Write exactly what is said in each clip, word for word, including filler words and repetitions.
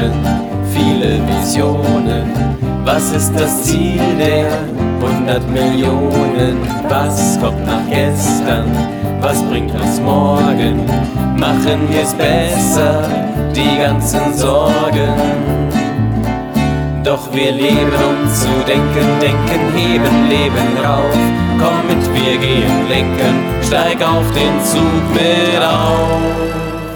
Visionen, viele Visionen. Was ist das Ziel der hundert Millionen? Was kommt nach gestern? Was bringt uns morgen? Machen wir's besser, die ganzen Sorgen. Doch wir leben, um zu denken, denken, heben, leben rauf. Komm mit, wir gehen lenken, steig auf den Zug mit auf.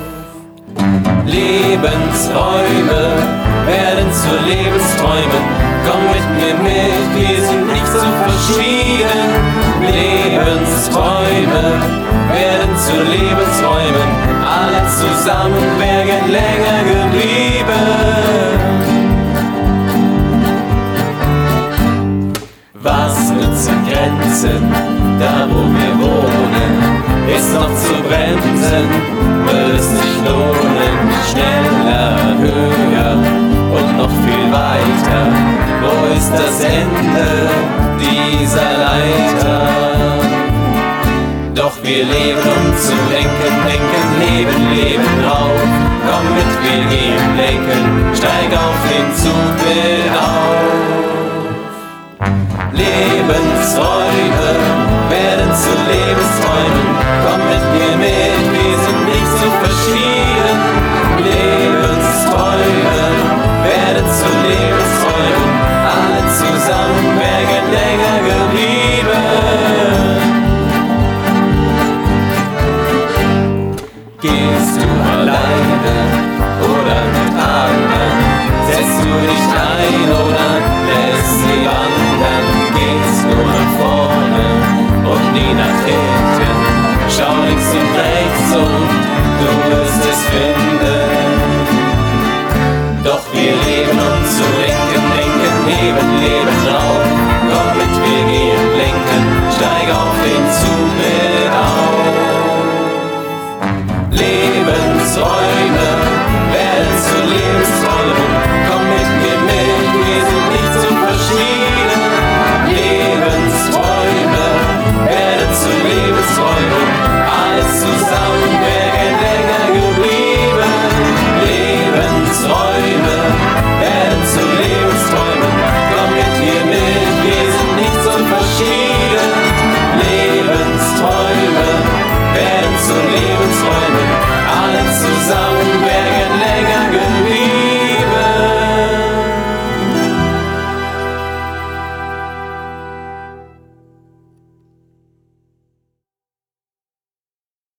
Lebensräume werden zu Lebensträumen. Komm mit mir mit, wir sind nicht so verschieden. Lebensträume werden zu Lebensräumen. Alle zusammen wären länger geblieben. Was nützen Grenzen, da wo wir wohnen? Ist noch zu bremsen, wird es sich lohnen. Schneller, höher und noch viel weiter. Wo ist das Ende dieser Leiter? Doch wir leben, um zu denken, denken, leben, leben auf. Komm mit, wir gehen lenken, steig auf den Zug mit auf.